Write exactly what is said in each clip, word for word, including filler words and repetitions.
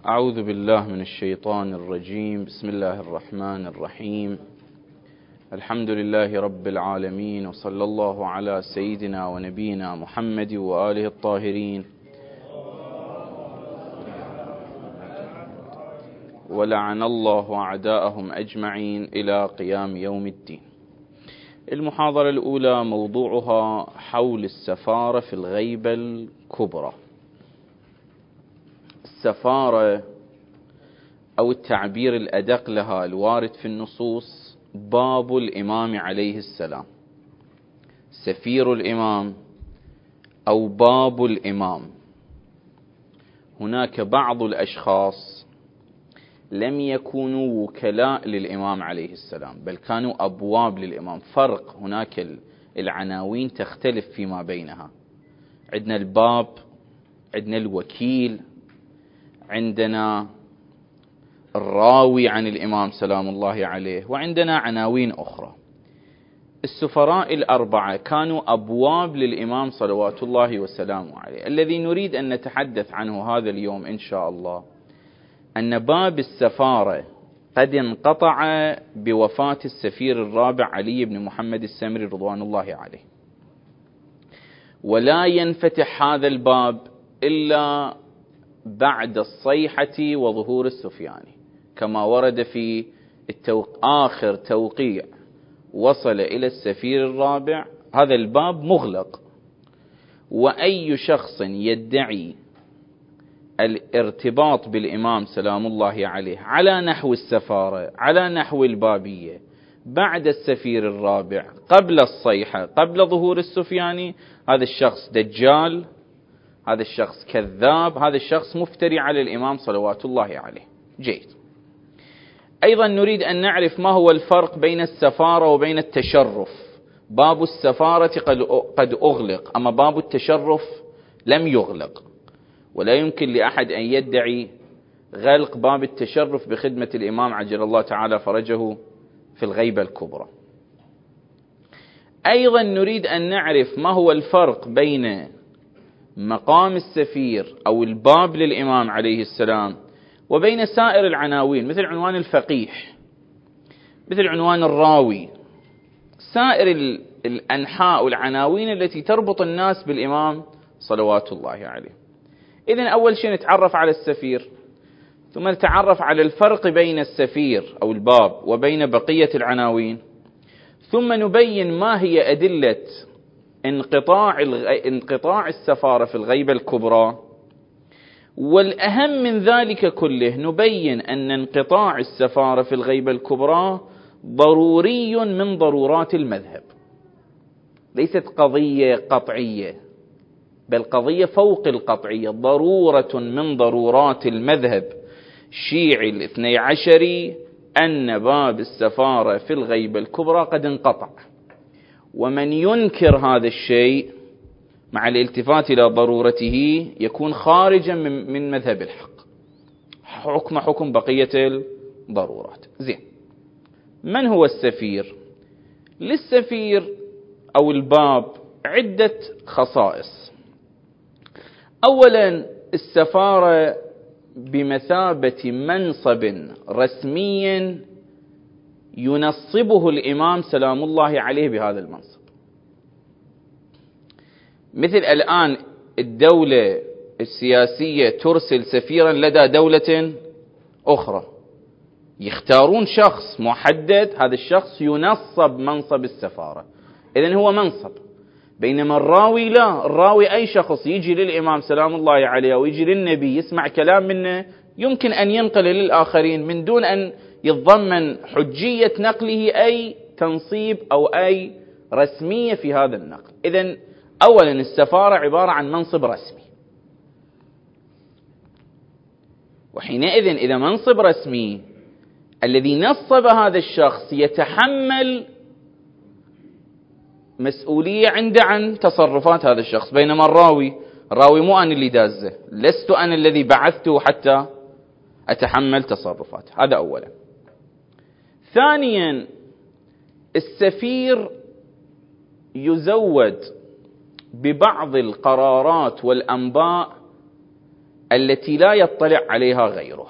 أعوذ بالله من الشيطان الرجيم. بسم الله الرحمن الرحيم. الحمد لله رب العالمين، وصلى الله على سيدنا ونبينا محمد وآله الطاهرين، ولعن الله أعداءهم أجمعين إلى قيام يوم الدين. المحاضرة الأولى موضوعها حول السفارة في الغيبة الكبرى. السفارة أو التعبير الأدق لها الوارد في النصوص باب الإمام عليه السلام، سفير الإمام أو باب الإمام. هناك بعض الأشخاص لم يكونوا وكلاء للإمام عليه السلام، بل كانوا أبواب للإمام. فرق، هناك العناوين تختلف فيما بينها. عندنا الباب، عندنا الوكيل، عندنا الراوي عن الإمام سلام الله عليه، وعندنا عناوين أخرى. السفراء الأربعة كانوا أبواب للإمام صلوات الله وسلامه عليه. الذي نريد أن نتحدث عنه هذا اليوم إن شاء الله أن باب السفارة قد انقطع بوفاة السفير الرابع علي بن محمد السمري رضوان الله عليه، ولا ينفتح هذا الباب إلا بعد الصيحة وظهور السفياني، كما ورد في التوق... آخر توقيع وصل إلى السفير الرابع. هذا الباب مغلق، وأي شخص يدعي الارتباط بالإمام سلام الله عليه على نحو السفارة، على نحو البابية، بعد السفير الرابع، قبل الصيحة، قبل ظهور السفياني، هذا الشخص دجال، هذا الشخص كذاب، هذا الشخص مفتري على الإمام صلوات الله عليه. جيد. أيضا نريد أن نعرف ما هو الفرق بين السفارة وبين التشرف. باب السفارة قد أغلق، أما باب التشرف لم يغلق، ولا يمكن لأحد أن يدعي غلق باب التشرف بخدمة الإمام عجل الله تعالى فرجه في الغيبة الكبرى. أيضا نريد أن نعرف ما هو الفرق بين مقام السفير أو الباب للإمام عليه السلام وبين سائر العناوين، مثل عنوان الفقيه، مثل عنوان الراوي، سائر الأنحاء والعناوين التي تربط الناس بالإمام صلوات الله عليه. إذن أول شيء نتعرف على السفير، ثم نتعرف على الفرق بين السفير أو الباب وبين بقية العناوين، ثم نبين ما هي أدلة انقطاع انقطاع السفارة في الغيبة الكبرى. والأهم من ذلك كله نبين أن انقطاع السفارة في الغيبة الكبرى ضروري من ضرورات المذهب، ليست قضية قطعية، بل قضية فوق القطعية، ضرورة من ضرورات المذهب الشيعي الاثني عشري أن باب السفارة في الغيبة الكبرى قد انقطع. ومن ينكر هذا الشيء مع الالتفات إلى ضرورته يكون خارجا من مذهب الحق، حكم حكم بقية الضرورات. زين، من هو السفير؟ للسفير أو الباب عدة خصائص. أولا، السفارة بمثابة منصب رسمي ينصبه الإمام سلام الله عليه بهذا المنصب. مثل الآن الدولة السياسية ترسل سفيرا لدى دولة أخرى، يختارون شخص محدد، هذا الشخص ينصب منصب السفارة، إذن هو منصب. بينما الراوي لا، الراوي أي شخص يجي للإمام سلام الله عليه ويجي للنبي يسمع كلام منه يمكن أن ينقل للآخرين من دون أن يتضمن حجية نقله أي تنصيب أو أي رسمية في هذا النقل. إذن أولا السفارة عبارة عن منصب رسمي، وحينئذ إذا منصب رسمي الذي نصب هذا الشخص يتحمل مسؤولية عنده عن تصرفات هذا الشخص. بينما الراوي الراوي مو أنا اللي دازه، لست أنا الذي بعثته حتى أتحمل تصرفات. هذا أولا. ثانيا، السفير يزود ببعض القرارات والأنباء التي لا يطلع عليها غيره،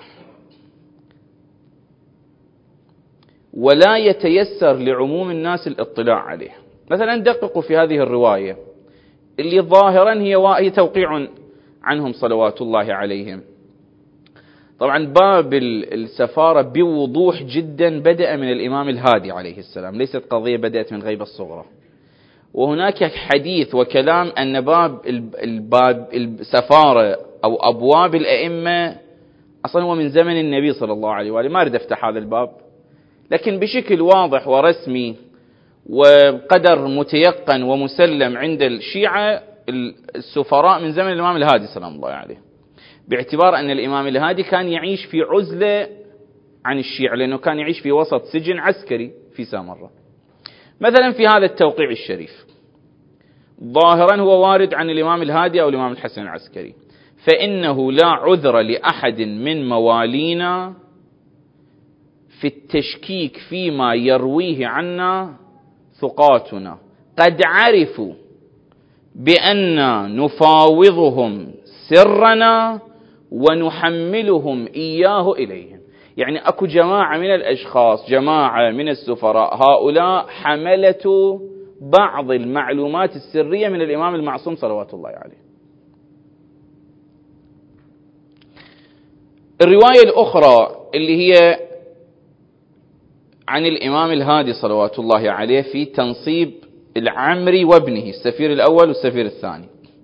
ولا يتيسر لعموم الناس الاطلاع عليه. مثلا دققوا في هذه الرواية اللي ظاهرا هي توقيع عنهم صلوات الله عليهم. طبعا باب السفارة بوضوح جدا بدأ من الإمام الهادي عليه السلام، ليست قضية بدأت من غيبة الصغرى. وهناك حديث وكلام أن باب الباب السفارة أو أبواب الأئمة أصلا هو من زمن النبي صلى الله عليه وآله. ما أريد أفتح هذا الباب، لكن بشكل واضح ورسمي وقدر متيقن ومسلم عند الشيعة السفراء من زمن الإمام الهادي سلام الله عليه، باعتبار أن الإمام الهادي كان يعيش في عزلة عن الشيعة، لأنه كان يعيش في وسط سجن عسكري في سامرة. مثلا في هذا التوقيع الشريف ظاهرا هو وارد عن الإمام الهادي أو الإمام الحسن العسكري: فإنه لا عذر لأحد من موالينا في التشكيك فيما يرويه عنا ثقاتنا، قد عرفوا بأن نفاوضهم سرنا ونحملهم إياه إليهم. يعني أكو جماعة من الأشخاص، جماعة من السفراء، هؤلاء حملة بعض المعلومات السرية من الإمام المعصوم صلوات الله عليه. الرواية الأخرى اللي هي عن الإمام الهادي صلوات الله عليه في تنصيب العمري وابنه، السفير الأول والسفير الثاني: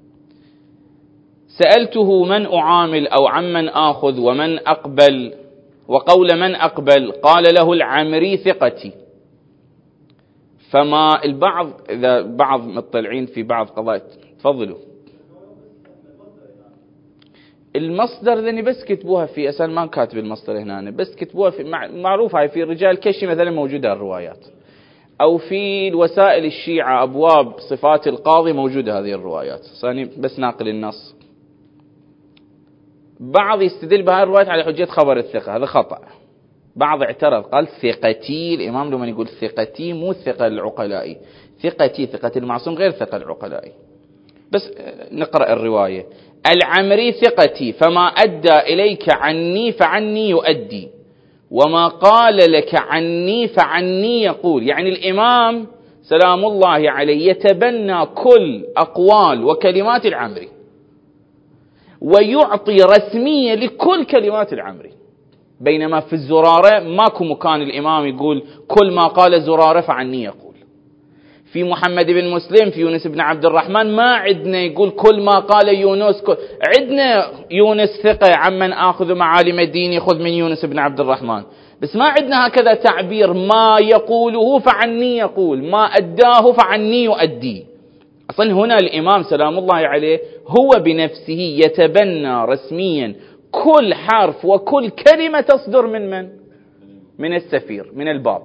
سألته من أعامل أو عمن آخذ ومن أقبل، وقول من أقبل قال له العمري ثقتي. فما البعض إذا بعض مطلعين في بعض قضايا، تفضلوا. المصدر ذني بس كتبوها في أسان، ما كاتب المصدر هنا، بس كتبوها في معروف هاي في رجال كشي مثلا موجودة الروايات، أو في الوسائل الشيعة أبواب صفات القاضي موجودة هذه الروايات، ثاني بس ناقل النص. بعض يستدل بهذه الروايات على حجة خبر الثقة، هذا خطأ. بعض اعترض قال ثقتي، الإمام لما يقول ثقتي مو ثقة العقلائي، ثقتي ثقة المعصوم غير ثقة العقلائي. بس نقرأ الرواية: العمري ثقتي، فما أدى إليك عني فعني يؤدي، وما قال لك عني فعني يقول. يعني الإمام سلام الله عليه يتبنى كل أقوال وكلمات العمري، ويعطي رسمية لكل كلمات العمري، بينما في الزرارة ماكو مكان الإمام يقول كل ما قال زرارة فعني يقول. في محمد بن مسلم، في يونس بن عبد الرحمن ما عندنا يقول كل ما قال يونس كل. عندنا يونس ثقة عمن آخذ معالم الدين خذ من يونس بن عبد الرحمن، بس ما عندنا هكذا تعبير ما يقوله فعني يقول، ما أداه فعني يؤدي. أصلا هنا الإمام سلام الله عليه هو بنفسه يتبنى رسميا كل حرف وكل كلمة تصدر من من؟ من السفير، من الباب.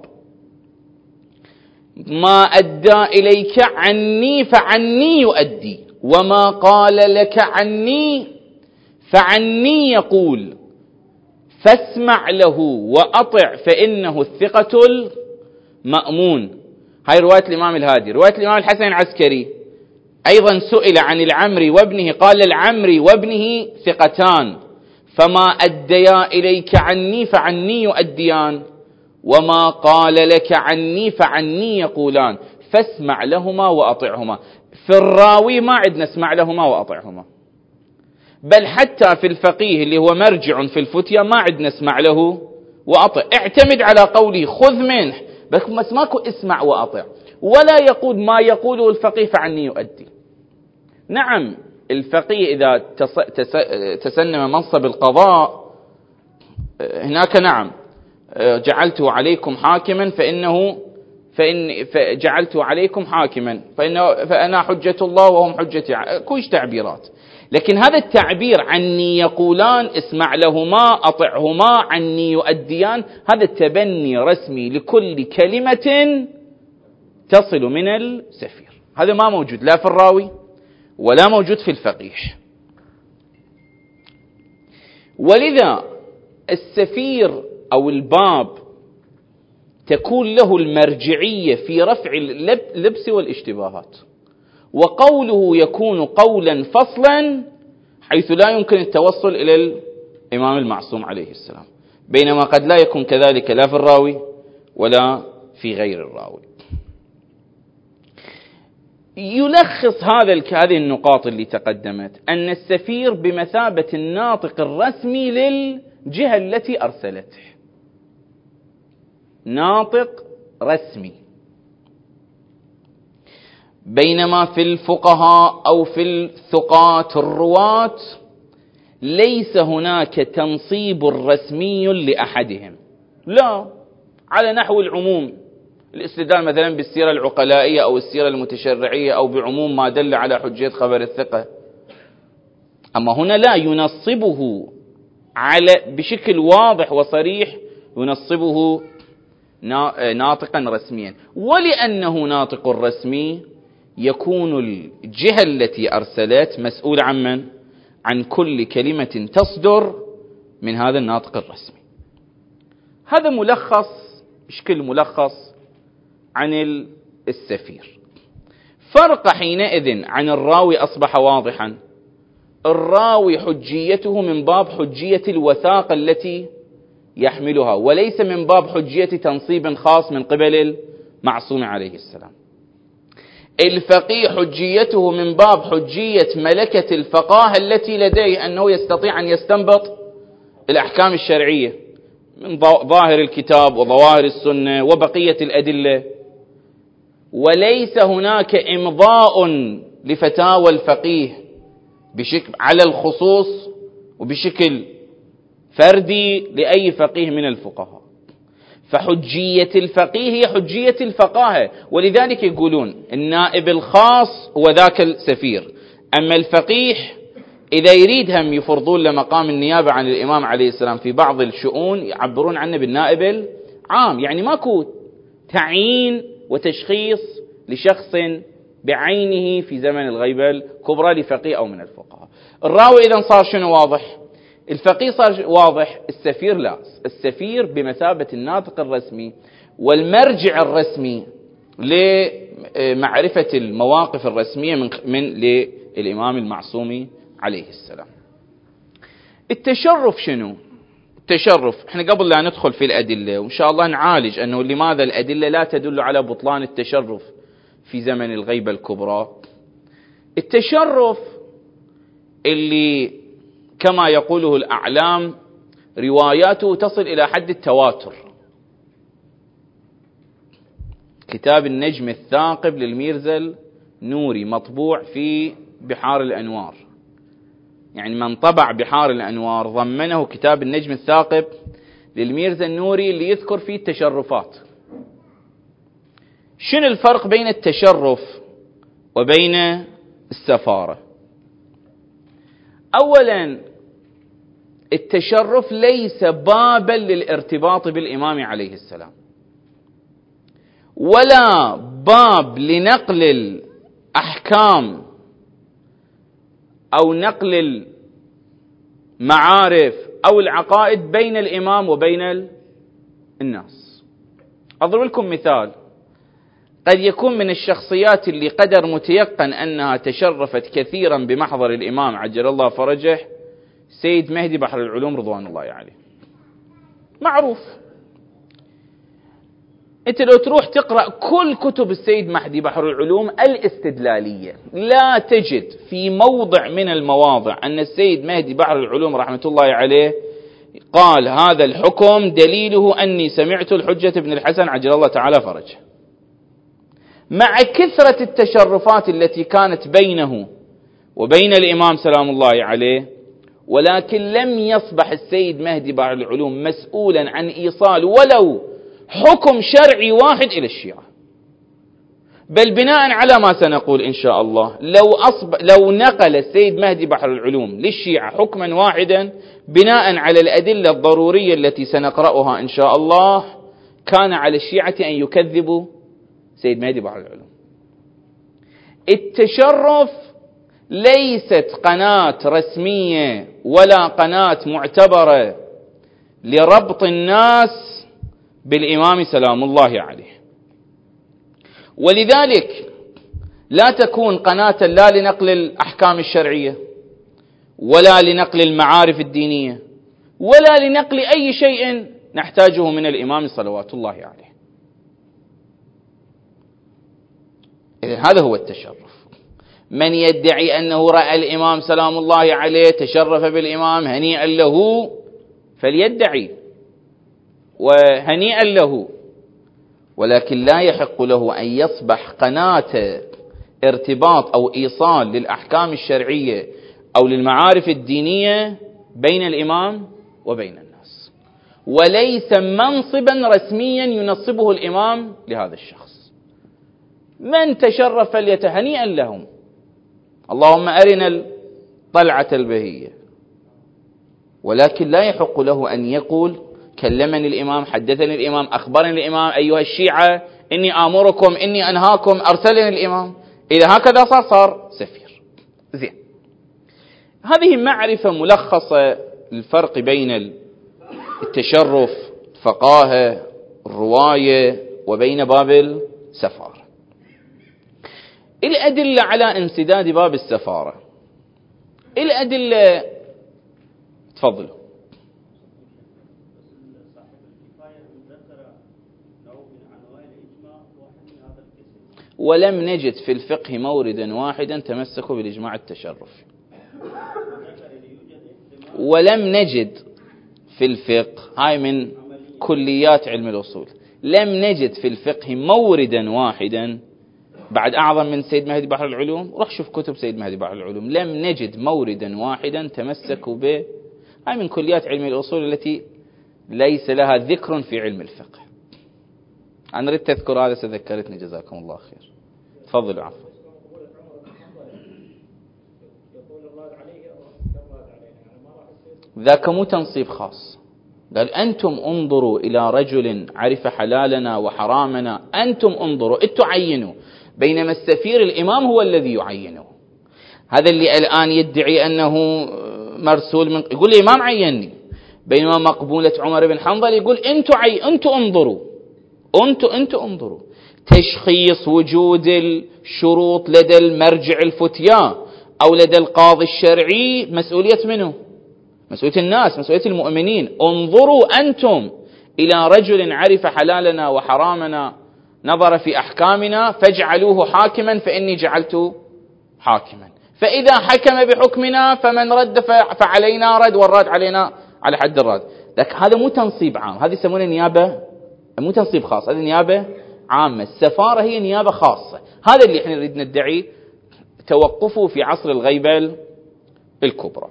ما أدى إليك عني فعني يؤدي، وما قال لك عني فعني يقول، فاسمع له وأطع فإنه الثقة المأمون. هاي رواية الإمام الهادي. رواية الإمام الحسن العسكري أيضا سئل عن العمري وابنه قال العمري وابنه ثقتان، فما أديا إليك عني فعني يؤديان، وما قال لك عني فعني يقولان، فاسمع لهما وأطعهما. في الراوي ما عندنا اسمع لهما وأطعهما، بل حتى في الفقيه اللي هو مرجع في الفتية ما عندنا اسمع له وأطع، اعتمد على قوله خذ منه، بس ماكو اسمع وأطع، ولا يقول ما يقوله الفقيه فعني يؤدي. نعم الفقيه إذا تسنم منصب القضاء هناك نعم جعلته عليكم حاكما فإنه فإن جعلته عليكم حاكما فإنه فأنا حجة الله وهم حجتي، كويش تعبيرات. لكن هذا التعبير عني يقولان اسمع لهما أطعهما عني يؤديان، هذا التبني رسمي لكل كلمة تصل من السفير، هذا ما موجود لا في الراوي ولا موجود في الفقيه. ولذا السفير أو الباب تكون له المرجعية في رفع اللبس والاشتباهات، وقوله يكون قولا فصلا حيث لا يمكن التوصل إلى الإمام المعصوم عليه السلام، بينما قد لا يكون كذلك لا في الراوي ولا في غير الراوي. يلخص هذا هذه النقاط اللي تقدمت أن السفير بمثابة الناطق الرسمي للجهة التي أرسلته، ناطق رسمي، بينما في الفقهاء أو في الثقات الرواة ليس هناك تنصيب رسمي لأحدهم، لا، على نحو العموم، الاستدلال مثلا بالسيرة العقلائية أو السيرة المتشرعية أو بعموم ما دل على حجية خبر الثقة. أما هنا لا، ينصبه على بشكل واضح وصريح، ينصبه ناطقا رسميا. ولأنه ناطق رسمي يكون الجهة التي أرسلت مسؤول عن من؟ عن كل كلمة تصدر من هذا الناطق الرسمي. هذا ملخص، بشكل ملخص عن السفير. فرق حينئذ عن الراوي أصبح واضحا. الراوي حجيته من باب حجية الوثاقة التي يحملها، وليس من باب حجية تنصيب خاص من قبل المعصوم عليه السلام. الفقيه حجيته من باب حجية ملكة الفقاهة التي لديه، أنه يستطيع أن يستنبط الأحكام الشرعية من ظاهر الكتاب وظواهر السنة وبقية الأدلة، وليس هناك إمضاء لفتاوى الفقيه بشكل على الخصوص وبشكل فردي لأي فقيه من الفقهاء. فحجية الفقيه هي حجية الفقاهة، ولذلك يقولون النائب الخاص هو ذاك السفير، أما الفقيه إذا يريد هم يفرضون لمقام النيابة عن الإمام عليه السلام في بعض الشؤون يعبرون عنه بالنائب العام، يعني ماكو تعيين وتشخيص لشخص بعينه في زمن الغيبة الكبرى لفقيه أو من الفقهاء. الراوي إذن صار شنو واضح؟ الفقيه صار واضح، السفير لا، السفير بمثابة الناطق الرسمي والمرجع الرسمي لمعرفة المواقف الرسمية من, من للإمام المعصوم عليه السلام. التشرف شنو؟ التشرف احنا قبل لا ندخل في الأدلة وإن شاء الله نعالج أنه لماذا الأدلة لا تدل على بطلان التشرف في زمن الغيبة الكبرى. التشرف اللي كما يقوله الأعلام رواياته تصل إلى حد التواتر. كتاب النجم الثاقب للميرزا النوري مطبوع في بحار الأنوار، يعني من طبع بحار الأنوار ضمنه كتاب النجم الثاقب للميرزا النوري اللي يذكر فيه التشرفات. شنو الفرق بين التشرف وبين السفارة؟ أولا، التشرف ليس بابا للارتباط بالإمام عليه السلام، ولا باب لنقل الأحكام أو نقل المعارف أو العقائد بين الإمام وبين الناس. أضرب لكم مثال. قد يكون من الشخصيات اللي قدر متيقن أنها تشرفت كثيرا بمحضر الإمام عجل الله فرجه سيد مهدي بحر العلوم رضوان الله عليه، معروف. انت لو تروح تقرأ كل كتب السيد مهدي بحر العلوم الاستدلالية لا تجد في موضع من المواضع أن السيد مهدي بحر العلوم رحمة الله عليه قال هذا الحكم دليله أني سمعت الحجة بن الحسن عجل الله تعالى فرجه. مع كثرة التشرفات التي كانت بينه وبين الإمام سلام الله عليه، ولكن لم يصبح السيد مهدي بحر العلوم مسؤولا عن إيصال ولو حكم شرعي واحد إلى الشيعة، بل بناء على ما سنقول إن شاء الله لو, أصب... لو نقل السيد مهدي بحر العلوم للشيعة حكما واحدا بناء على الأدلة الضرورية التي سنقرأها إن شاء الله، كان على الشيعة أن يكذبوا سيد مهدي بحر العلوم. التشرف ليست قناة رسمية ولا قناة معتبرة لربط الناس بالإمام سلام الله عليه، ولذلك لا تكون قناة لا لنقل الأحكام الشرعية ولا لنقل المعارف الدينية ولا لنقل أي شيء نحتاجه من الإمام صلوات الله عليه. إذن هذا هو التشرف. من يدعي أنه رأى الإمام سلام الله عليه تشرف بالإمام هنيئا له فليدعي وهنيئا له، ولكن لا يحق له أن يصبح قناة ارتباط أو إيصال للأحكام الشرعية أو للمعارف الدينية بين الإمام وبين الناس، وليس منصبا رسميا ينصبه الإمام لهذا الشخص. من تشرف فليتهنيئا لهم، اللهم أرنا الطلعة البهية، ولكن لا يحق له أن يقول كلمني الإمام، حدثني الإمام، أخبرني الإمام، أيها الشيعة إني آمركم إني أنهاكم، أرسلني الإمام. إذا هكذا صار صار سفير. زين، هذه معرفة ملخصة للفرق بين التشرف، الفقاهة، الرواية، وبين باب السفارة. الأدلة على انسداد باب السفارة، الأدلة تفضلوا. ولم نجد في الفقه موردا واحدا تمسكوا بالإجماع التشرفي، ولم نجد في الفقه، هاي من كليات علم الأصول، لم نجد في الفقه موردا واحدا بعد أعظم من سيد مهدي بحر العلوم. روح شوف كتب سيد مهدي بحر العلوم، لم نجد موردا واحدا تمسكوا به. هاي من كليات علم الأصول التي ليس لها ذكر في علم الفقه. أنا أريد تذكر هذا، سذكرتني، جزاكم الله خير. تفضلوا. عفوا. ذاك مو تنصيب خاص، قال أنتم انظروا إلى رجل عرف حلالنا وحرامنا، أنتم انظروا، أنتم عينوا، بينما السفير الإمام هو الذي يعينه. هذا اللي الآن يدعي أنه مرسول من، يقول الإمام عيني، بينما مقبولة عمر بن حنظل يقول أنتم عي... أنتم انظروا، أنتم أنتم انظروا. تشخيص وجود الشروط لدى المرجع الفتيا أو لدى القاضي الشرعي مسؤولية منه؟ مسؤولية الناس، مسؤولية المؤمنين. انظروا أنتم إلى رجل عرف حلالنا وحرامنا، نظر في أحكامنا، فاجعلوه حاكما فإني جعلته حاكما، فإذا حكم بحكمنا فمن رد فعلينا رد، والرد علينا على حد الرد. لكن هذا مو تنصيب عام، هذه يسمونه نيابة، مو تنصيب خاص، هذه نيابة عامة. السفارة هي نيابة خاصة. هذا اللي احنا نريد ندعي توقفه في عصر الغيبة الكبرى.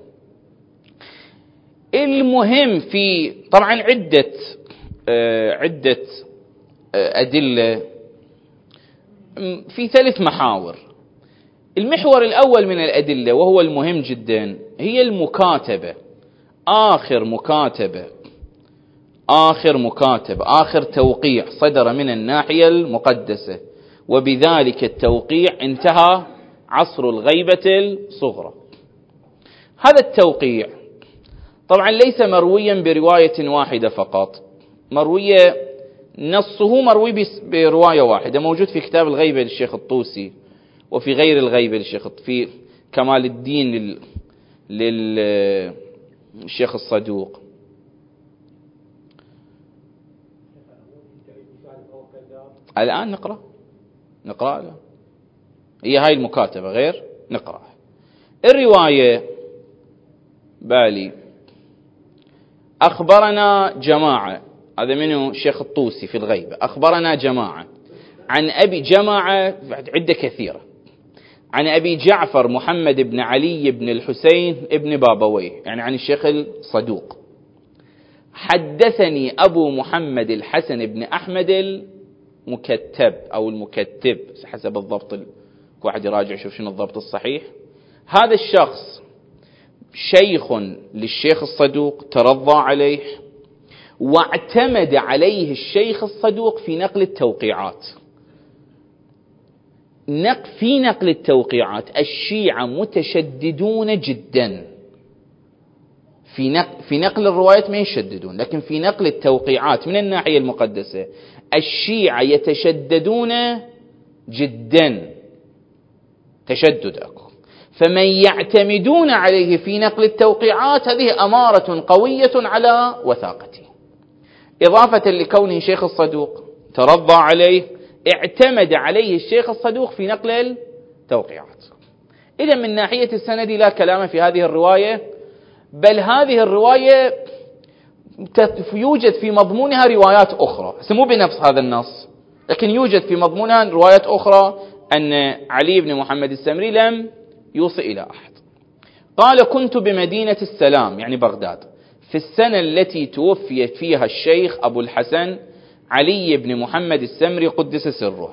المهم في طبعا عدة آه عدة آه أدلة في ثلاث محاور. المحور الأول من الأدلة وهو المهم جدا هي المكاتبة. آخر مكاتبة آخر مكاتبة آخر توقيع صدر من الناحية المقدسة، وبذلك التوقيع انتهى عصر الغيبة الصغرى. هذا التوقيع طبعا ليس مرويا برواية واحدة فقط، مروية نصه مروي برواية واحدة، موجود في كتاب الغيبة للشيخ الطوسي، وفي غير الغيبة للشيخ، في كمال الدين لل... للشيخ الصدوق. الآن نقرأ نقرأ الآن. هي هاي المكاتبة غير نقرأ الرواية. بالي أخبرنا جماعة، هذا منه الشيخ الطوسي في الغيبة، أخبرنا جماعة عن أبي جماعة عدة كثيرة عن أبي جعفر محمد بن علي بن الحسين بن بابويه، يعني عن الشيخ الصدوق. حدثني أبو محمد الحسن بن أحمد المكتب أو المكتب حسب الضبط، واحد يراجع شوف شنو الضبط الصحيح. هذا الشخص شيخ للشيخ الصدوق، ترضى عليه واعتمد عليه الشيخ الصدوق في نقل التوقيعات. في نقل التوقيعات الشيعة متشددون جدا، في نقل, في نقل الروايات ما يشددون، لكن في نقل التوقيعات من الناحية المقدسة الشيعة يتشددون جدا، تشدد أكو. فمن يعتمدون عليه في نقل التوقيعات هذه أمارة قوية على وثاقته، إضافة لكونه شيخ الصدوق ترضى عليه، اعتمد عليه الشيخ الصدوق في نقل التوقيعات. إذا من ناحية السند لا كلام في هذه الرواية، بل هذه الرواية يوجد في مضمونها روايات أخرى مو بنفس هذا النص، لكن يوجد في مضمونها روايات أخرى أن علي بن محمد السمري لم يوصي إلى أحد. قال: كنت بمدينة السلام يعني بغداد في السنة التي توفيت فيها الشيخ أبو الحسن علي بن محمد السمري قدس سره،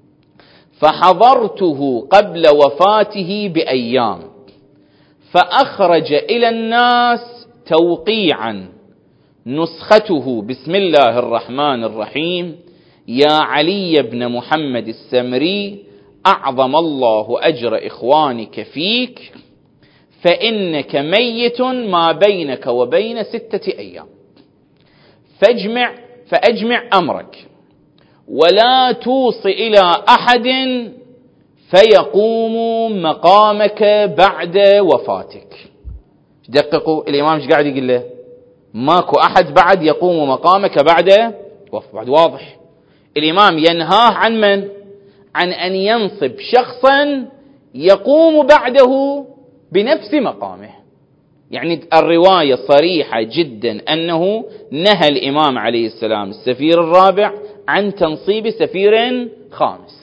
فحضرته قبل وفاته بأيام، فأخرج إلى الناس توقيعا نسخته: بسم الله الرحمن الرحيم، يا علي بن محمد السمري، أعظم الله أجر إخوانك فيك، فإنك ميت ما بينك وبين ستة أيام، فاجمع فأجمع أمرك، ولا توص إلى أحد فيقوم مقامك بعد وفاتك. دققوا الإمام ايش قاعد يقول له؟ ماكو أحد بعد يقوم مقامك بعد وفاتك. واضح الإمام ينهاه عن من؟ عن أن ينصب شخصا يقوم بعده بنفس مقامه. يعني الرواية صريحة جدا أنه نهى الإمام عليه السلام السفير الرابع عن تنصيب سفير خامس.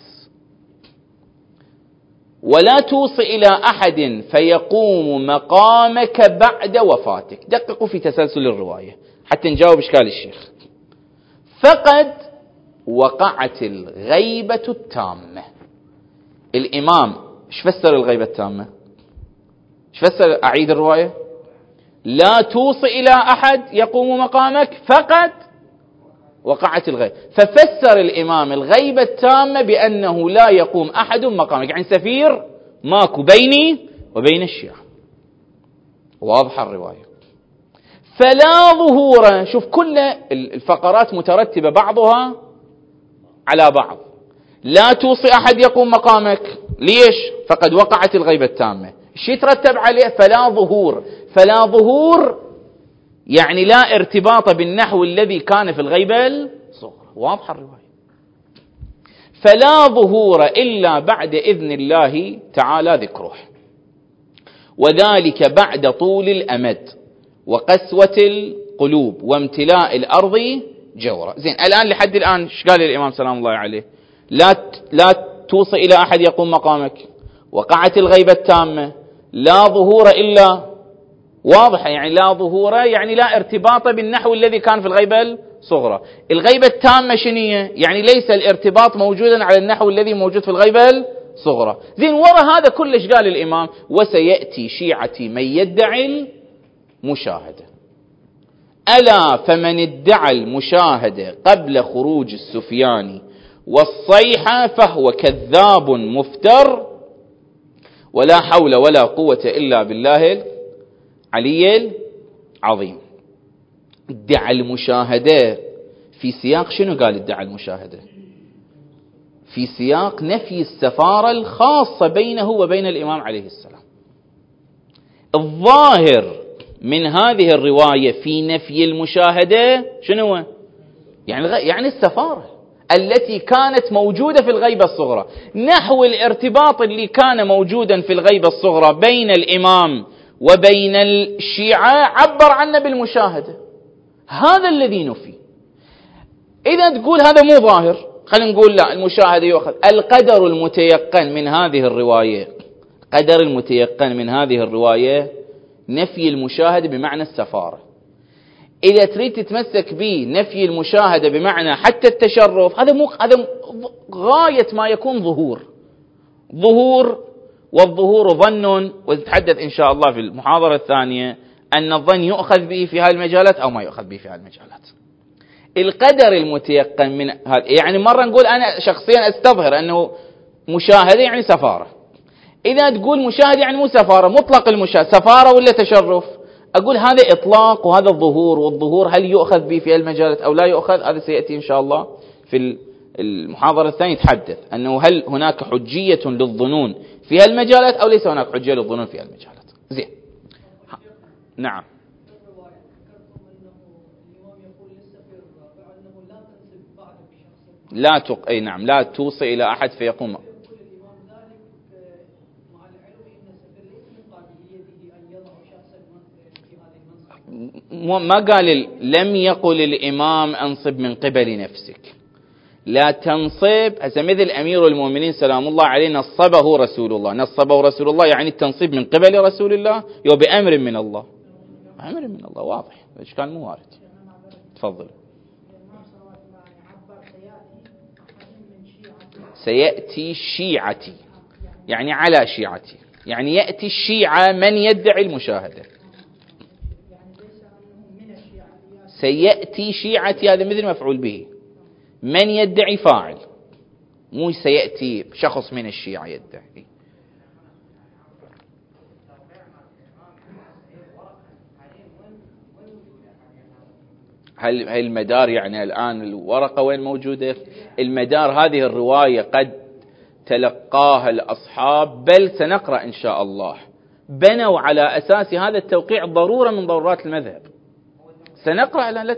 ولا توصي إلى أحد فيقوم مقامك بعد وفاتك. دققوا في تسلسل الرواية حتى نجاوب إشكال الشيخ. فقد وقعت الغيبة التامة. الإمام ايش فسر الغيبة التامة؟ ايش فسر؟ أعيد الرواية: لا توصي إلى أحد يقوم مقامك، فقد وقعت الغيبة. ففسر الإمام الغيبة التامة بأنه لا يقوم أحد مقامك، يعني سفير ماكو بيني وبين الشيعة. واضحة الرواية. فلا ظهور، شوف كل الفقرات مترتبة بعضها على بعض. لا توصي أحد يقوم مقامك، ليش؟ فقد وقعت الغيبة التامة. الشيء يترتب عليه فلا ظهور. فلا ظهور يعني لا ارتباط بالنحو الذي كان في الغيبة الصغرى. واضحة الرواية. فلا ظهور إلا بعد إذن الله تعالى ذكره، وذلك بعد طول الأمد وقسوة القلوب وامتلاء الأرض جورا. زين، الآن لحد الآن ايش قال الإمام سلام الله عليه؟ لا لا توصي إلى أحد يقوم مقامك، وقعت الغيبة التامة، لا ظهور إلا، واضحة يعني لا ظهور يعني لا ارتباط بالنحو الذي كان في الغيبة الصغرى. الغيبة التامة شنية؟ يعني ليس الارتباط موجودا على النحو الذي موجود في الغيبة الصغرى. زين، وراء هذا كلش قال الإمام: وسيأتي شيعتي من يدعي المشاهدة، ألا فمن ادعى المشاهدة قبل خروج السفياني والصيحة فهو كذاب مفتر، ولا حول ولا قوة إلا بالله العلي العظيم. ادعى المشاهدة في سياق شنو؟ قال ادعى المشاهدة في سياق نفي السفارة الخاصة بينه وبين الإمام عليه السلام. الظاهر من هذه الرواية في نفي المشاهدة شنو؟ يعني يعني السفارة التي كانت موجودة في الغيبة الصغرى، نحو الارتباط اللي كان موجودا في الغيبة الصغرى بين الإمام وبين الشيعة عبر عنه بالمشاهدة. هذا الذي نفي. إذا تقول هذا مو ظاهر، خلينا نقول لا، المشاهدة يؤخذ. القدر المتيقن من هذه الرواية، قدر المتيقن من هذه الرواية نفي المشاهدة بمعنى السفارة. إذا تريد تتمسك به نفي المشاهدة بمعنى حتى التشرف، هذا مو هذا غاية ما يكون ظهور. ظهور والظهور ظن، وتتحدث إن شاء الله في المحاضرة الثانية أن الظن يؤخذ به في هذه المجالات أو ما يؤخذ به في هذه المجالات. القدر المتيقن من هذا، يعني مرة نقول أنا شخصيا أستظهر أنه مشاهدة يعني سفارة. إذا تقول مشاهدة يعني مو سفارة، مطلق المشاهدة سفارة ولا تشرف، أقول هذا إطلاق وهذا الظهور. والظهور هل يؤخذ به في المجالات أو لا يؤخذ؟ هذا سيأتي إن شاء الله في المحاضرة الثانية يتحدث أنه هل هناك حجية للظنون في هالمجالات أو ليس هناك حجية للظنون في هالمجالات. زين. نعم. لا تق... أي نعم لا توصي إلى أحد فيقوم. ما قال لم يقل الإمام أنصب من قبل نفسك، لا تنصب. هسه مثل أمير المؤمنين سلام الله عليه نصبه رسول الله، نصبه رسول الله يعني التنصيب من قبل رسول الله يو بأمر من الله، أمر من الله واضح، إشكال مو وارد. تفضل. سيأتي شيعتي يعني على شيعتي، يعني يأتي الشيعة من يدعي المشاهدة. سيأتي شيعتي هذا مثل مفعول به، من يدعي فاعل، مو سيأتي شخص من الشيعة يدعي. هل المدار يعني الآن الورقة وين موجودة؟ المدار هذه الرواية قد تلقاها الأصحاب، بل سنقرأ إن شاء الله، بنوا على أساس هذا التوقيع ضرورة من ضرورات المذهب. سنقرأ الآن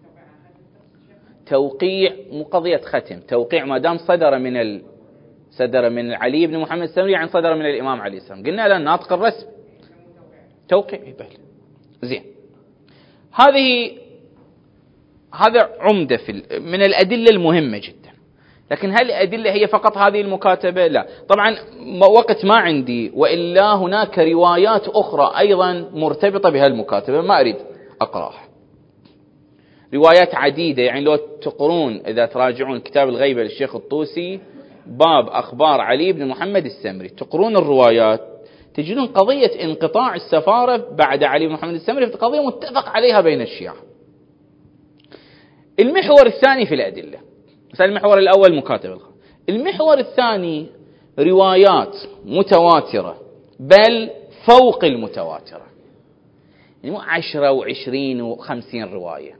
توقيع مو قضية ختم، توقيع ما دام صدر من ال... صدر من علي بن محمد السمري يعني صدر من الإمام علي السلام، قلنا الآن ناطق الرسم توقيع بل. زين. هذه هذا عمدة في ال... من الأدلة المهمة جدا. لكن هل الأدلة هي فقط هذه المكاتبة؟ لا طبعا وقت ما عندي، وإلا هناك روايات أخرى أيضا مرتبطة بهالمكاتبة ما أريد أقرأها، روايات عديدة. يعني لو تقرون إذا تراجعون كتاب الغيبة للشيخ الطوسي باب أخبار علي بن محمد السمري، تقرون الروايات تجدون قضية انقطاع السفارة بعد علي بن محمد السمري قضية متفق عليها بين الشيعة. المحور الثاني في الأدلة، مثلا المحور الأول مكاتبة، المحور الثاني روايات متواترة بل فوق المتواترة، يعني مو عشرة وعشرين وخمسين رواية،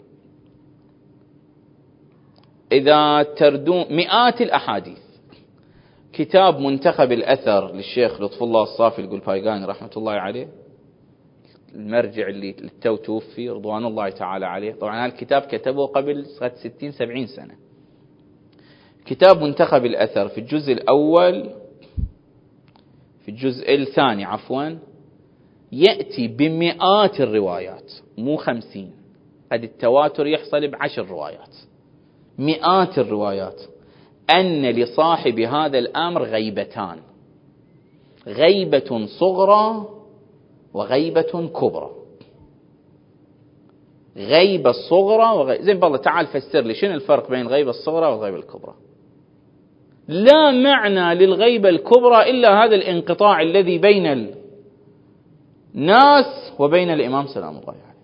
إذا تردون مئات الأحاديث. كتاب منتخب الأثر للشيخ لطف الله الصافي القلبايقاني رحمة الله عليه، المرجع اللي للتو توفي رضوان الله تعالى عليه، طبعا هذا الكتاب كتبه قبل ستين سبعين سنة. كتاب منتخب الأثر في الجزء الأول في الجزء الثاني عفوا يأتي بمئات الروايات مو خمسين، قد التواتر يحصل بعشر روايات، مئات الروايات أن لصاحب هذا الأمر غيبتان، غيبة صغرى وغيبة كبرى. غيبة الصغرى وغيبة زين بالله تعال فسر لي شنو الفرق بين الغيبة الصغرى والغيبة الكبرى. لا معنى للغيبة الكبرى إلا هذا الانقطاع الذي بين الناس وبين الإمام سلام الله عليه.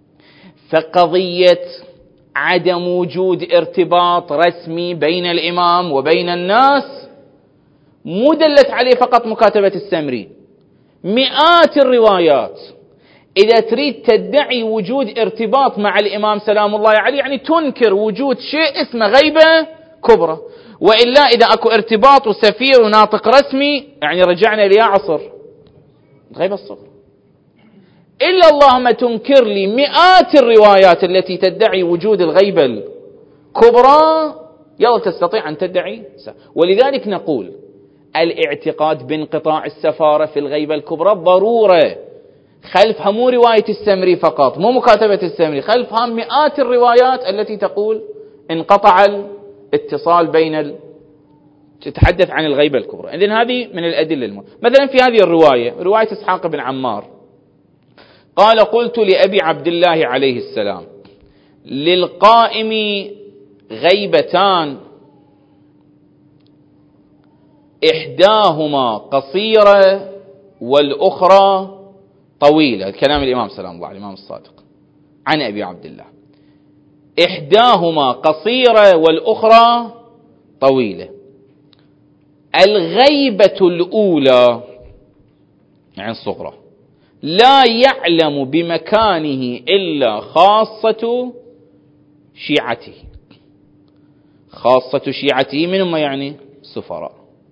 فقضية عدم وجود ارتباط رسمي بين الإمام وبين الناس مو دلت عليه فقط مكاتبة السمري، مئات الروايات. إذا تريد تدعي وجود ارتباط مع الإمام سلام الله عليه يعني تنكر وجود شيء اسمه غيبة كبرى، وإلا إذا أكو ارتباط وسفير وناطق رسمي يعني رجعنا ليا عصر غيبة الصغرى. إلا اللهم تنكر لي مئات الروايات التي تدعي وجود الغيبة الكبرى يلا تستطيع أن تدعي. ولذلك نقول الاعتقاد بانقطاع السفارة في الغيبة الكبرى ضرورة، خلفها مو رواية السمري فقط، مو مكاتبة السمري، خلفها مئات الروايات التي تقول انقطع الاتصال بين ال... تتحدث عن الغيبة الكبرى. إذن هذه من الأدلة المهمة. مثلا في هذه الرواية رواية إسحاق بن عمار قال قلت لأبي عبد الله عليه السلام للقائم غيبتان إحداهما قصيرة والأخرى طويلة، كلام الإمام سلام الله عليه الإمام الصادق عن أبي عبد الله، إحداهما قصيرة والأخرى طويلة. الغيبة الأولى يعني الصغرى لا يعلم بمكانه إلا خاصة شيعته، خاصة شيعته من هم يعني السفراء،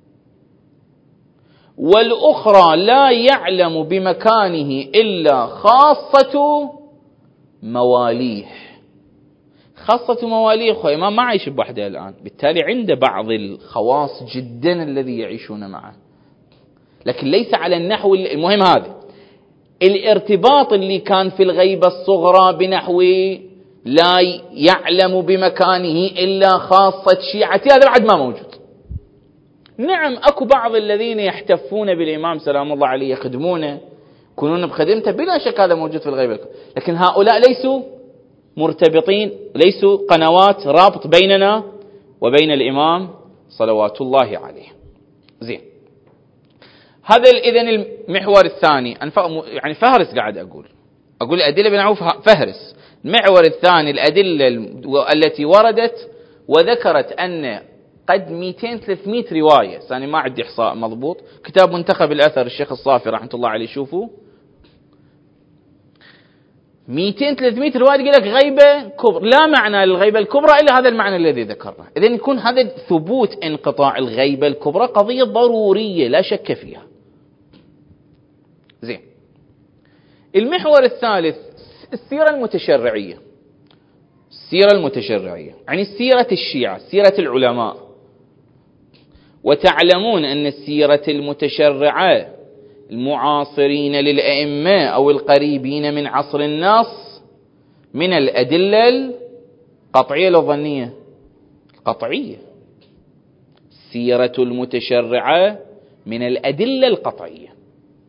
والأخرى لا يعلم بمكانه إلا خاصة مواليه. خاصة مواليه أخوة إمام ما عايش بوحده الآن، بالتالي عنده بعض الخواص جدا الذي يعيشون معه، لكن ليس على النحو المهم. هذا الارتباط اللي كان في الغيبة الصغرى بنحو لا يعلم بمكانه إلا خاصة شيعتي، هذا بعد ما موجود. نعم أكو بعض الذين يحتفون بالإمام سلام الله عليه، يخدمونه، يكونون بخدمته، بلا شك هذا موجود في الغيبة، لكن هؤلاء ليسوا مرتبطين، ليسوا قنوات رابط بيننا وبين الإمام صلوات الله عليه. زين، هذا إذن المحور الثاني. يعني فهرس قاعد أقول أقول الأدلة بنعوف فهرس. المحور الثاني الأدلة التي وردت وذكرت أن قد مئتين ثلاثمئة رواية، ثاني ما عندي إحصاء مضبوط، كتاب منتخب الأثر الشيخ الصافي رحمة الله عليه، شوفوا مئتين ثلاثمئة رواية يقول لك غيبة كبرى. لا معنى للغيبة الكبرى إلا هذا المعنى الذي ذكرناه. إذن يكون هذا ثبوت انقطاع الغيبة الكبرى قضية ضرورية لا شك فيها. زين، المحور الثالث السيرة المتشرعية. السيرة المتشرعية يعني سيرة الشيعة، سيرة العلماء. وتعلمون أن السيرة المتشرعة المعاصرين للأئمة أو القريبين من عصر النص من الأدلة القطعية للظنية القطعية. السيرة المتشرعة من الأدلة القطعية.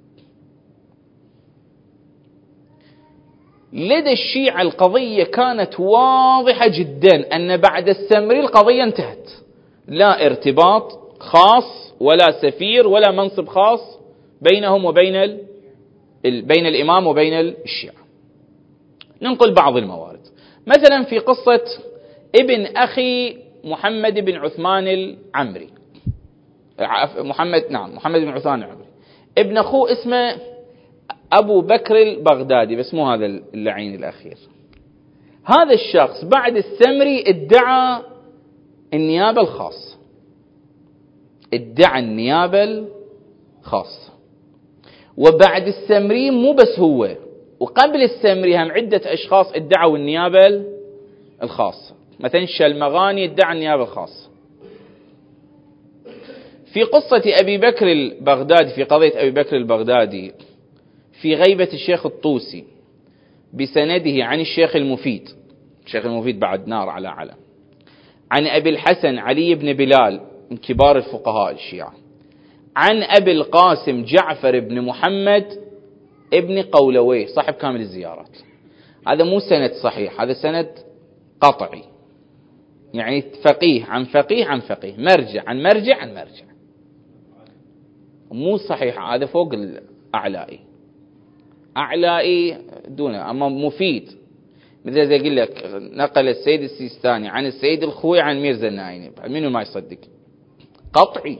لدى الشيعة القضية كانت واضحة جدا، أن بعد السمري القضية انتهت، لا ارتباط خاص ولا سفير ولا منصب خاص بينهم وبين ال... بين الإمام وبين الشيعة. ننقل بعض الموارد، مثلا في قصة ابن أخي محمد بن عثمان العمري، محمد نعم محمد بن عثمان العمري، ابن أخوه اسمه أبو بكر البغدادي، بس مو هذا اللعين الأخير. هذا الشخص بعد السمري ادعى النيابة الخاصة، ادعى النيابة الخاصة. وبعد السمري مو بس هو، وقبل السمري هم عدة أشخاص ادعوا النيابة الخاصة، مثلا الشلمغاني ادعى النيابة الخاصة. في قصة أبي بكر البغدادي، في قضية أبي بكر البغدادي، في غيبة الشيخ الطوسي بسنده عن الشيخ المفيد، الشيخ المفيد بعد نار على علم، عن أبي الحسن علي بن بلال من كبار الفقهاء الشيعة، عن أبي القاسم جعفر بن محمد ابن قولويه صاحب كامل الزيارات. هذا مو سند صحيح، هذا سند قطعي، يعني فقيه عن فقيه عن فقيه، مرجع عن مرجع عن مرجع، مو صحيح، هذا فوق الأعلائي، أعلائي دونه. أما مفيد مثل زي أقول لك نقل السيد السيستاني عن السيد الخوي عن ميرزا النايني، منو ما يصدق؟ قطعي.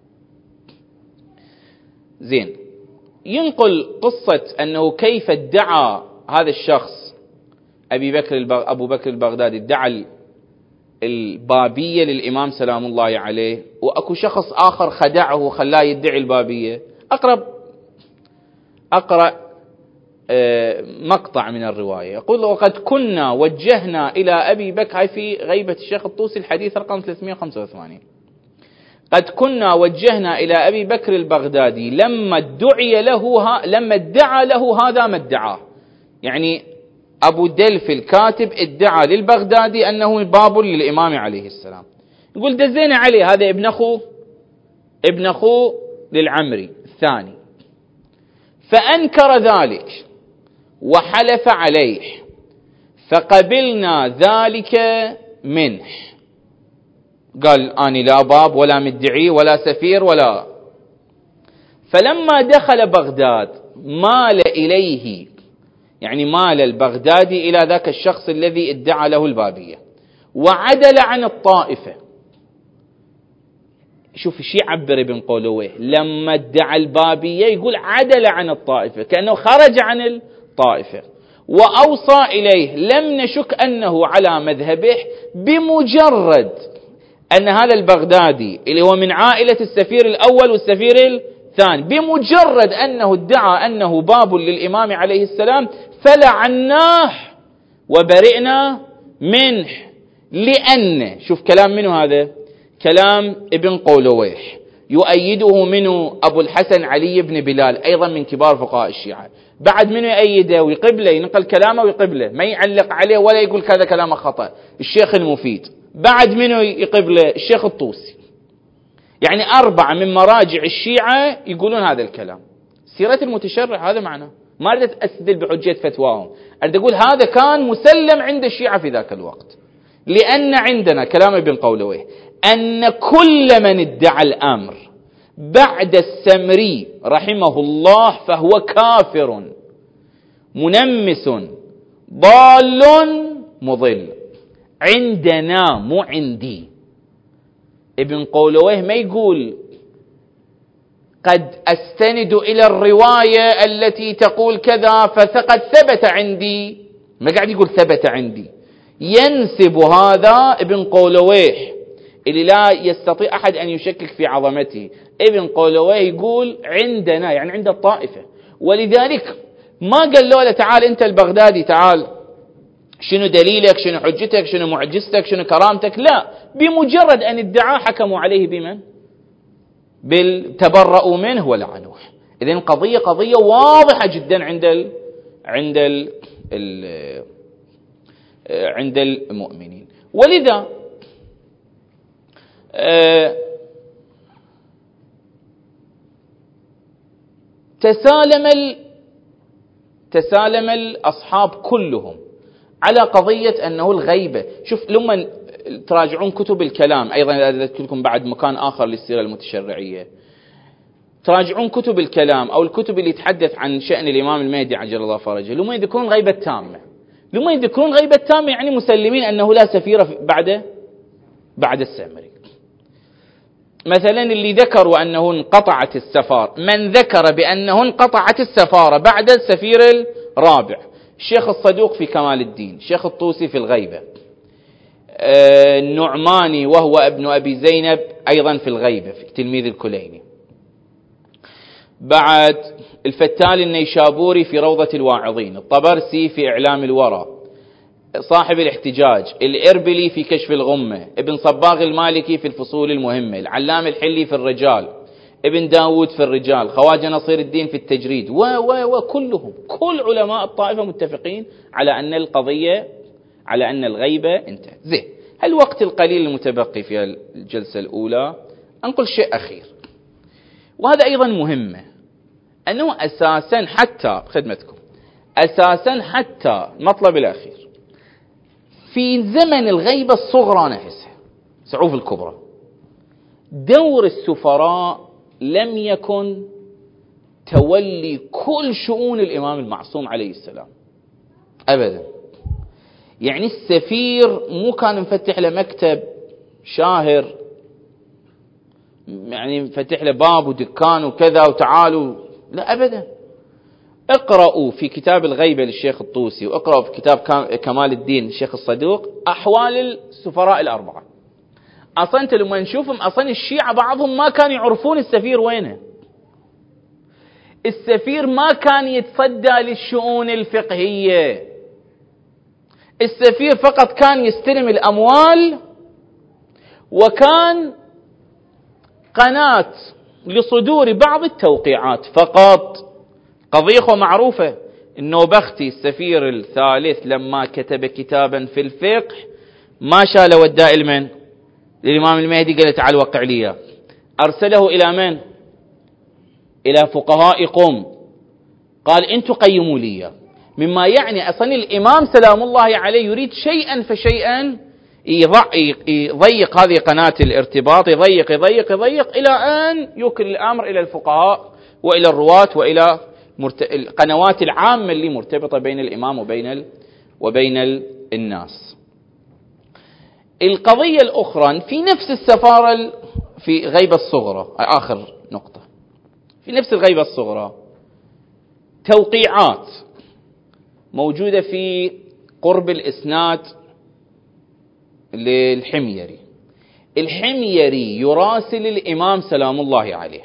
زين، ينقل قصة أنه كيف ادعى هذا الشخص أبي بكر البغ... أبو بكر البغدادي ادعى البابية للإمام سلام الله عليه، وأكو شخص آخر خدعه وخلاه يدعي البابية. أقرب أقرأ مقطع من الرواية، يقول: وقد كنا وجهنا إلى أبي بكر، هاي في غيبة الشيخ الطوسي الحديث رقم ثلاثمئة وخمسة وثمانين، قد كنا وجهنا إلى أبي بكر البغدادي لما ادعي له ها لما ادعى له هذا ما ادعاه. يعني أبو دلف الكاتب ادعى للبغدادي أنه باب للإمام عليه السلام، يقول دزينا عليه هذا ابن أخوه ابن أخوه للعمري الثاني، فأنكر ذلك وحلف عليه، فقبلنا ذلك منه. قال: أني لا باب ولا مدعي ولا سفير ولا. فلما دخل بغداد مال إليه، يعني مال البغدادي إلى ذاك الشخص الذي ادعى له البابية، وعدل عن الطائفة. شوف شي عبر ابن قولويه، لما ادعى البابية يقول عدل عن الطائفة، كأنه خرج عن الطائفة، وأوصى إليه: لم نشك أنه على مذهبه بمجرد أن هذا البغدادي اللي هو من عائلة السفير الأول والسفير الثاني بمجرد أنه ادعى أنه باب للإمام عليه السلام فلعناه وبرئنا منه، لأن شوف كلام منه هذا، كلام ابن قولويح، يؤيده منه أبو الحسن علي بن بلال أيضا من كبار فقهاء الشيعة، بعد منه يؤيده ويقبله، ينقل كلامه ويقبله، ما يعلق عليه ولا يقول كذا كلامه خطأ، الشيخ المفيد، بعد منه يقبله الشيخ الطوسي. يعني أربعة من مراجع الشيعة يقولون هذا الكلام. سيرة المتشرع هذا معناه، ما أريد أستدل بحجة فتواهم، أريد أقول هذا كان مسلم عند الشيعة في ذاك الوقت، لأن عندنا كلام ابن قولويه أن كل من ادعى الأمر بعد السمري رحمه الله فهو كافر منمس ضال مضل. عندنا مو عندي. ابن قولويه ما يقول قد أستند إلى الرواية التي تقول كذا فقد ثبت عندي، ما قاعد يقول ثبت عندي، ينسب هذا ابن قولويه اللي لا يستطيع أحد أن يشكك في عظمته. ابن قولويه يقول عندنا، يعني عند الطائفة، ولذلك ما قال له تعال أنت البغدادي تعال شنو دليلك، شنو حجتك، شنو معجزتك، شنو كرامتك، لا، بمجرد أن ادعى حكموا عليه بمن؟ بالتبرؤوا منه ولعنوه. إذن قضية قضية واضحة جدا عند ال عند ال ال عند المؤمنين. ولذا تسالم ال تسالم الأصحاب كلهم على قضية أنه الغيبة. شوف لما تراجعون كتب الكلام، أيضا أذكر لكم بعد مكان آخر للسيرة المتشرعية، تراجعون كتب الكلام أو الكتب اللي تحدث عن شأن الإمام المهدي عجل الله فرجه، لما يذكرون غيبة تامة، لما يذكرون غيبة تامة يعني مسلمين أنه لا سفير بعد بعد السامري. مثلا اللي ذكروا أنه انقطعت السفارة، من ذكر بأنه انقطعت السفارة بعد السفير الرابع، الشيخ الصدوق في كمال الدين، الشيخ الطوسي في الغيبة، النعماني وهو ابن أبي زينب أيضا في الغيبة في تلميذ الكليني، بعد الفتال النيشابوري في روضة الواعظين، الطبرسي في إعلام الورى، صاحب الاحتجاج، الإربلي في كشف الغمة، ابن صباغ المالكي في الفصول المهمة، العلام الحلي في الرجال، ابن داود في الرجال، خواجة نصير الدين في التجريد، و و وكلهم كل علماء الطائفة متفقين على أن القضية على أن الغيبة انتهت. زين، الوقت القليل المتبقي في الجلسة الأولى أنقل شيء أخير، وهذا أيضا مهمة، أنه أساسا حتى خدمتكم أساسا حتى المطلب الأخير في زمن الغيبة الصغرى نفسها سعوف الكبرى، دور السفراء لم يكن تولي كل شؤون الإمام المعصوم عليه السلام أبدا. يعني السفير مو كان مفتح له مكتب شاهر، يعني مفتح له باب ودكان وكذا وتعالوا، لا أبدا. اقرأوا في كتاب الغيبة للشيخ الطوسي، واقرأوا في كتاب كمال الدين الشيخ الصدوق أحوال السفراء الأربعة. أصلا انت لما نشوفهم أصلا الشيعة بعضهم ما كانوا يعرفون السفير وينه. السفير ما كان يتصدى للشؤون الفقهية، السفير فقط كان يستلم الأموال، وكان قناة لصدور بعض التوقيعات فقط. قضية معروفة، النوبختي السفير الثالث لما كتب كتابا في الفقه ما شال وداء المن للإمام المهدي، قال تعال وقع لي، أرسله إلى من؟ إلى فقهاء قم، قال أنتم قيموا لي، مما يعني أصلا الإمام سلام الله عليه يريد شيئا فشيئا يضيق هذه قناة الارتباط، يضيق يضيق يضيق إلى أن يوكل الأمر إلى الفقهاء وإلى الرواة وإلى القنوات العامة اللي مرتبطة بين الإمام وبين ال... وبين ال... الناس. القضية الأخرى في نفس السفارة في غيبة الصغرى، آخر نقطة في نفس الغيبة الصغرى، توقيعات موجودة في قرب الإسناد للحميري. الحميري يراسل الإمام سلام الله عليه،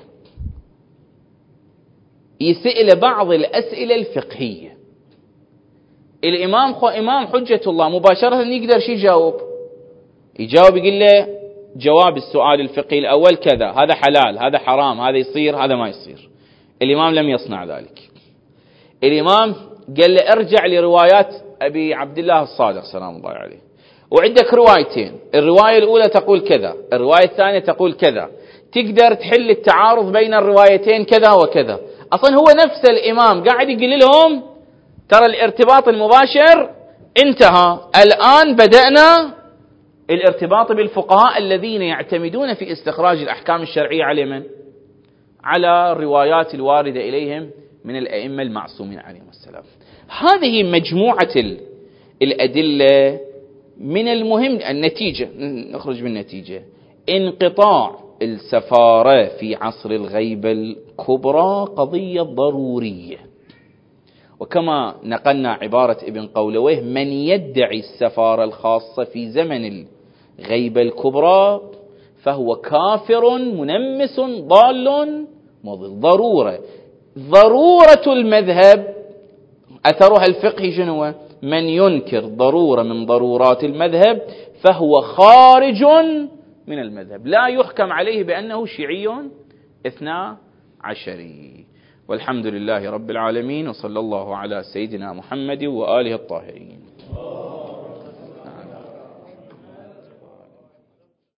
يسأل بعض الأسئلة الفقهية. الإمام خو إمام حجة الله مباشرة يقدر شي يجاوب يجاوب يقول له جواب السؤال الفقهي الأول كذا، هذا حلال، هذا حرام، هذا يصير، هذا ما يصير. الإمام لم يصنع ذلك. الإمام قال له ارجع لروايات أبي عبد الله الصادق سلام الله عليه، وعندك روايتين، الرواية الأولى تقول كذا، الرواية الثانية تقول كذا، تقدر تحل التعارض بين الروايتين كذا وكذا. أصلا هو نفس الإمام قاعد يقول لهم ترى الارتباط المباشر انتهى، الآن بدأنا الارتباط بالفقهاء الذين يعتمدون في استخراج الأحكام الشرعية على من؟ على الروايات الواردة إليهم من الأئمة المعصومين عليهم السلام. هذه مجموعة الأدلة. من المهم النتيجة، نخرج بالنتيجة، انقطاع السفارة في عصر الغيبة الكبرى قضية ضرورية، وكما نقلنا عبارة ابن قولويه: من يدعي السفارة الخاصة في زمن الغيبة الكبرى فهو كافر منمس ضال مضل. ضرورة ضرورة المذهب أثرها الفقهي شنو؟ من ينكر ضرورة من ضرورات المذهب فهو خارج من المذهب، لا يحكم عليه بأنه شيعي اثنا عشري. والحمد لله رب العالمين، وصلى الله على سيدنا محمد وآله الطاهرين.